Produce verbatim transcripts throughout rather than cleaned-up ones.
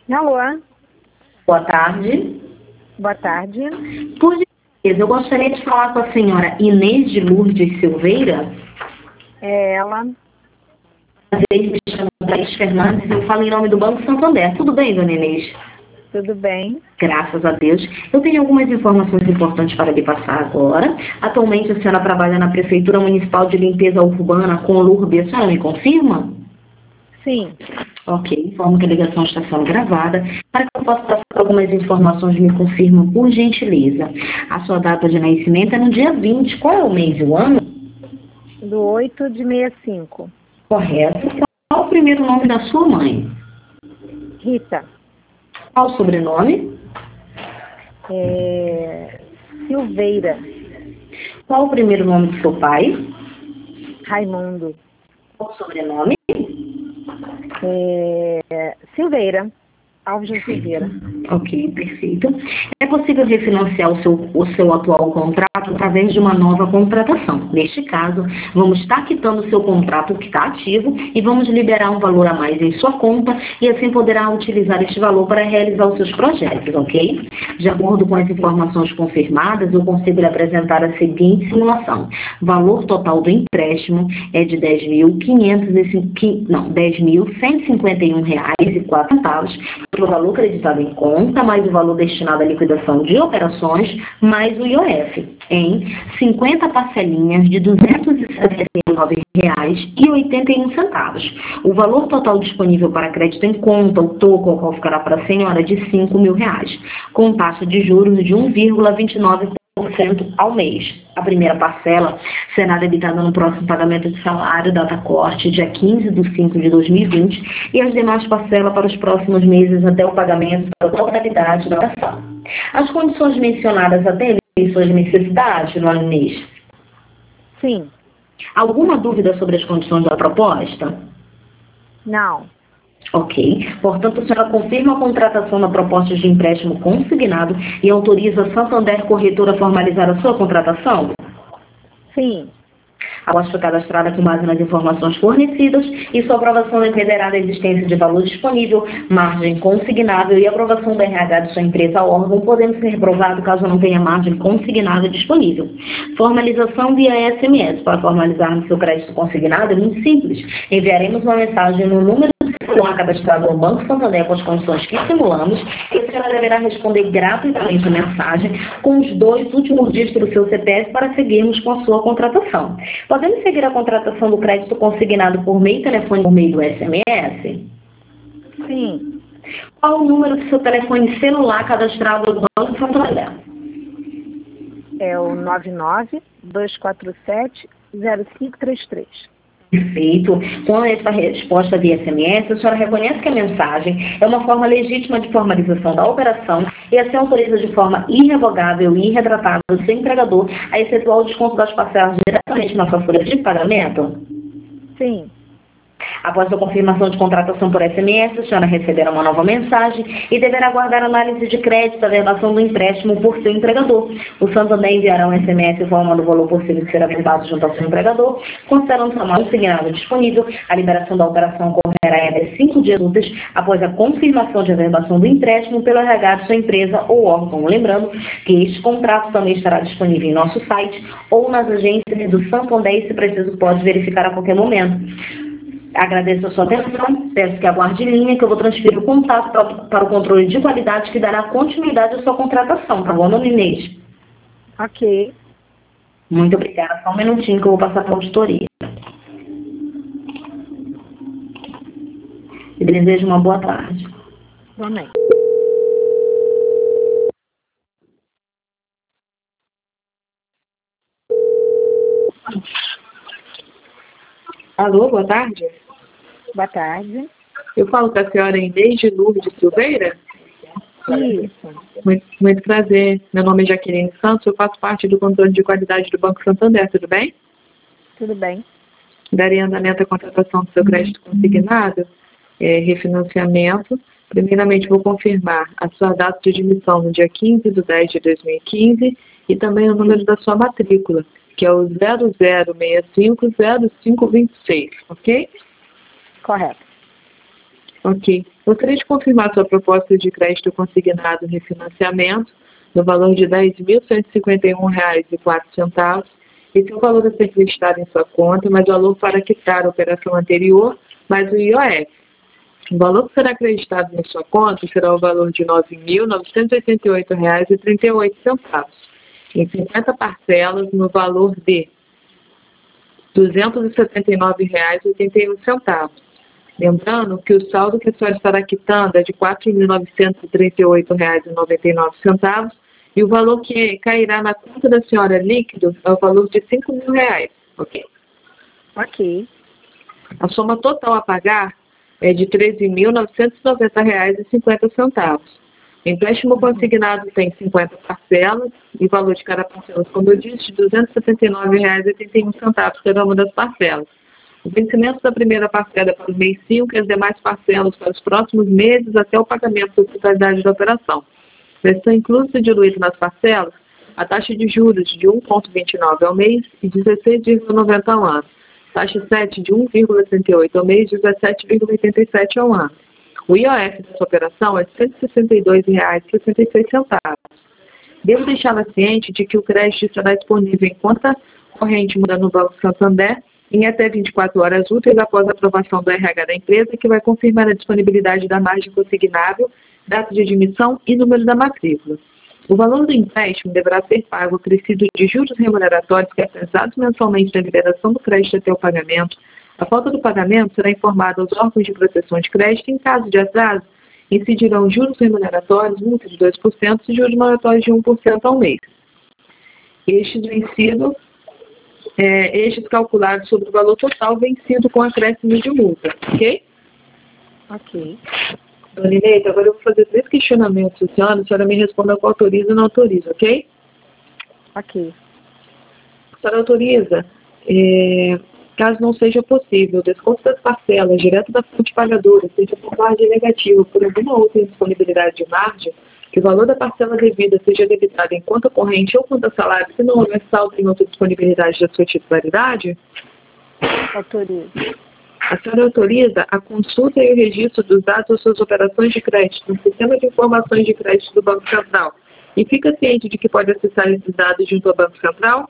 Alô? Boa tarde. Boa tarde. Por gentileza, eu gostaria de falar com a senhora Inês de Lourdes Silveira. É ela. Às vezes me chamo Thaís Fernandes e eu falo em nome do Banco Santander. Tudo bem, dona Inês? Tudo bem? Graças a Deus. Eu tenho algumas informações importantes para lhe passar agora. Atualmente a senhora trabalha na Prefeitura Municipal de Limpeza Urbana com L U R B. A senhora me confirma? Sim. Ok, informo que a ligação está sendo gravada. Para que eu possa passar algumas informações, me confirma, por gentileza. A sua data de nascimento é no dia vinte. Qual é o mês e o ano? Do oito de sessenta e cinco. Correto. Qual é o primeiro nome da sua mãe? Rita. Qual o sobrenome? É... Silveira. Qual o primeiro nome do seu pai? Raimundo. Qual o sobrenome? É... Silveira. Alves de Silveira. Ok, perfeito. É possível refinanciar o seu, o seu atual contrato através de uma nova contratação. Neste caso, vamos estar quitando o seu contrato que está ativo e vamos liberar um valor a mais em sua conta e assim poderá utilizar este valor para realizar os seus projetos, ok? De acordo com as informações confirmadas, eu consigo lhe apresentar a seguinte simulação. Valor total do empréstimo é de dez mil quinhentos e cinquenta, não, dez mil cento e cinquenta e um reais e quatro centavos pelo valor acreditado em conta, mais o valor destinado à liquidação de operações, mais o I O F, em cinquenta parcelinhas de duzentos e setenta e nove reais e oitenta e um centavos. O valor total disponível para crédito em conta, o toco ao qual ficará para a senhora, de cinco mil reais, com taxa de juros de um vírgula vinte e nove por cento ao mês. A primeira parcela será debitada no próximo pagamento de salário, data corte, dia quinze de cinco de dois mil e vinte, e as demais parcelas para os próximos meses até o pagamento da totalidade da ação. As condições mencionadas atendem suas necessidades, Dona Inês? Sim. Alguma dúvida sobre as condições da proposta? Não. Ok. Portanto, a senhora confirma a contratação da proposta de empréstimo consignado e autoriza a Santander Corretora a formalizar a sua contratação? Sim. Após ficar cadastrada com base nas informações fornecidas e sua aprovação dependerá da existência de valor disponível, margem consignável e aprovação do R H de sua empresa ou órgão, podendo ser reprovado caso não tenha margem consignável disponível. Formalização via S M S. Para formalizarmos seu crédito consignado é muito simples. Enviaremos uma mensagem no número celular cadastrado no Banco Santander com as condições que simulamos e a senhora deverá responder gratuitamente a mensagem com os dois últimos dígitos do seu C P F para seguirmos com a sua contratação. Podemos seguir a contratação do crédito consignado por meio telefone por meio do S M S? Sim. Qual o número do seu telefone celular cadastrado no Banco Santander? É o nove nove, dois quatro sete, zero cinco três três. Perfeito. Com essa resposta via S M S, a senhora reconhece que a mensagem é uma forma legítima de formalização da operação e assim autoriza de forma irrevogável e irretratável o seu empregador a efetuar o desconto das parcelas diretamente na sua folha de pagamento? Sim. Após a confirmação de contratação por S M S, a senhora receberá uma nova mensagem e deverá aguardar a análise de crédito da verbação do empréstimo por seu empregador. O Santander enviará um S M S informando o valor possível de ser averbado junto ao seu empregador, considerando o mão signado disponível. A liberação da operação ocorrerá em até cinco dias úteis após a confirmação de averbação do empréstimo pelo R H de sua empresa ou órgão. Lembrando que este contrato também estará disponível em nosso site ou nas agências do Santander e, se preciso, pode verificar a qualquer momento. Agradeço a sua atenção, peço que aguarde em linha que eu vou transferir o contato para, para o controle de qualidade que dará continuidade à sua contratação, tá bom, dona Inês? Ok. Muito obrigada. Só um minutinho que eu vou passar para a auditoria. E desejo uma boa tarde. Amém. Alô, boa tarde. Boa tarde. Eu falo com a senhora Inês de Lourdes Silveira. Isso. Muito, muito prazer. Meu nome é Jaqueline Santos, eu faço parte do controle de qualidade do Banco Santander, tudo bem? Tudo bem. Daria andamento à contratação do seu crédito consignado, é, refinanciamento. Primeiramente, vou confirmar a sua data de admissão no dia quinze de dez de dois mil e quinze e também o número da sua matrícula, que é o zero zero seis cinco zero cinco dois seis, ok? Correto. Ok. Gostaria de confirmar sua proposta de crédito consignado em refinanciamento no valor de dez mil cento e cinquenta e um reais e quatro centavos. Esse é o valor a ser acreditado em sua conta, mas o valor para quitar a operação anterior, mais o I O F. O valor que será acreditado na sua conta será o valor de nove mil novecentos e oitenta e oito reais e trinta e oito centavos, em cinquenta parcelas no valor de duzentos e setenta e nove reais e oitenta e um centavos. Lembrando que o saldo que a senhora estará quitando é de quatro mil novecentos e trinta e oito reais e noventa e nove centavos e o valor que cairá na conta da senhora líquido é o valor de cinco mil reais, ok? Ok. A soma total a pagar é de treze mil novecentos e noventa reais e cinquenta centavos. O empréstimo consignado tem cinquenta parcelas e o valor de cada parcela, como eu disse, de duzentos e setenta e nove reais e oitenta e um centavos cada uma das parcelas. O vencimento da primeira parcela é para o mês cinco e as demais parcelas para os próximos meses até o pagamento da totalidade da operação. Estão inclusos e diluídos nas parcelas a taxa de juros de um vírgula vinte e nove ao mês e dezesseis vírgula noventa ao ano. Taxa sete de um vírgula trinta e oito ao mês e dezessete vírgula oitenta e sete ao ano. O I O F dessa operação é cento e sessenta e dois reais e sessenta e seis centavos. Devo deixá-la ciente de que o crédito estará disponível em conta corrente no Banco Santander em até vinte e quatro horas úteis após a aprovação do R H da empresa, que vai confirmar a disponibilidade da margem consignável, data de admissão e número da matrícula. O valor do empréstimo deverá ser pago acrescido de juros remuneratórios que, atrasados mensalmente na liberação do crédito até o pagamento. A falta do pagamento será informada aos órgãos de proteção de crédito. Em caso de atraso, incidirão juros remuneratórios, multa de dois por cento e juros moratórios de um por cento ao mês. Estes vencidos, é, estes calculados sobre o valor total vencido com acréscimo de multa, ok? Ok. Dona Ineita, agora eu vou fazer três questionamentos, a senhora, a senhora me responda com autoriza ou não autoriza, ok? Ok. A senhora autoriza, é, caso não seja possível, o desconto das parcelas direto da fonte pagadora, seja por margem negativa por alguma outra indisponibilidade de margem, que o valor da parcela devida seja debitado em conta corrente ou conta salário, se não houver saldo em outra disponibilidade da sua titularidade? Autorizo. A senhora autoriza a consulta e o registro dos dados das suas operações de crédito no Sistema de Informações de Crédito do Banco Central e fica ciente de que pode acessar esses dados junto ao Banco Central?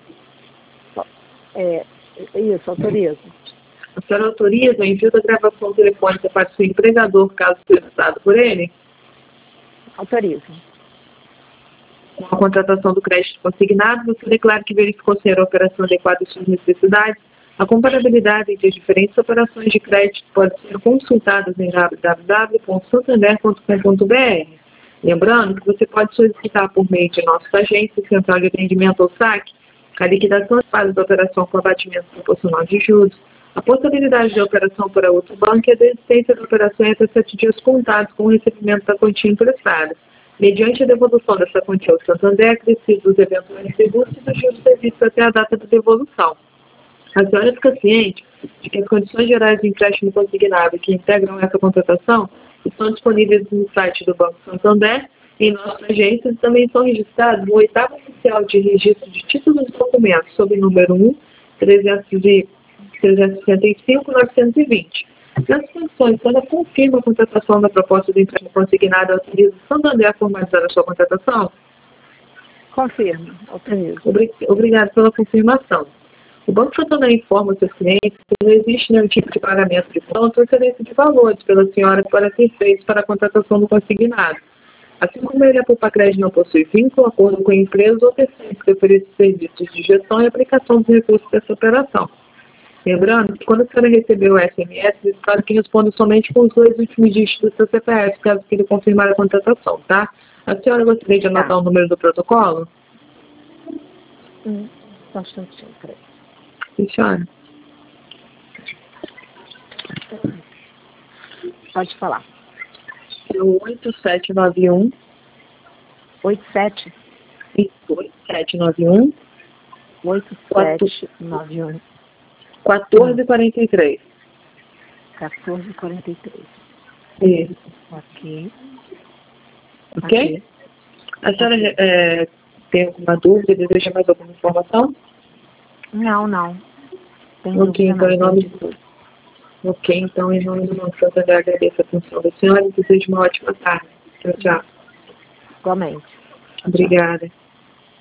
É, isso, autorizo. A senhora autoriza o envio da gravação telefônica para o seu empregador, caso solicitado por ele? Autorizo. Com a contratação do crédito consignado, você declara que verificou ser a operação adequada às suas necessidades. A comparabilidade entre as diferentes operações de crédito pode ser consultada em w w w ponto santander ponto com ponto b r. Lembrando que você pode solicitar por meio de nossa agência, Central de Atendimento ou S A C, a liquidação das fases da operação com abatimento proporcional de juros, a possibilidade de operação para outro banco e a desistência da operação em até sete dias contados com o recebimento da quantia emprestada, mediante a devolução dessa quantia ao Santander, acrescido dos eventuais tributos e dos juros previstos até a data da devolução. A senhora fica ciente de que as condições gerais de empréstimo consignado que integram essa contratação estão disponíveis no site do Banco Santander, em nossas agências, e também são registrados no oitavo oficial de registro de títulos e documentos, sob número um, trezentos e sessenta e cinco, novecentos e vinte. Nessas condições, quando ela confirma a contratação da proposta do empréstimo consignado, autoriza o Santander a formalizar a sua contratação? Confirmo. Autorizo. Obrigado pela confirmação. O Banco Santander informa seus clientes que não existe nenhum tipo de pagamento de conta ou transferência de valores pela senhora para ser feito para a contratação do consignado. Assim como ele, a Poupa-Crédito não possui vínculo, acordo com empresas ou terceiros que oferecem serviços de gestão e aplicação dos recursos dessa operação. Lembrando que quando a senhora recebeu o S M S, eles claro que responde somente com os dois últimos dígitos do seu C P F, caso queira confirmar a contratação, tá? A senhora gostaria de anotar tá. o número do protocolo? Hum, bastante, peraí. Sim, senhora. Pode falar. É o oito sete nove um. oito sete? Isso, oito sete nove um. oito sete nove um. quatorze quarenta e três. quatorze quarenta e três. Isso. Ok. Ok? okay. A senhora okay. É, tem alguma dúvida? Deseja mais alguma informação? Não, não. Tem ok, então em nome, Ok, então, em nome do Banco Santander, agradeço a atenção da senhora e desejo uma ótima tarde. Tchau, tchau. Igualmente. Obrigada.